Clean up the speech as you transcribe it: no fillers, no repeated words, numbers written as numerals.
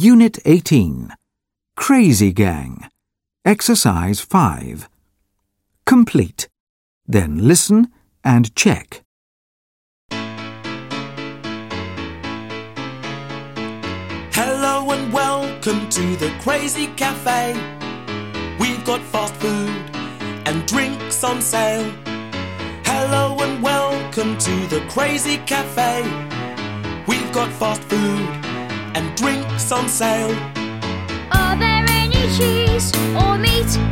Unit 18. Crazy Gang. Exercise 5. Complete. Then listen and check. Hello and welcome to the Crazy Cafe. We've got fast food and drinks on sale. Hello and welcome to the Crazy Cafe. We've got fast food and drinks on sale. Are there any cheese or meat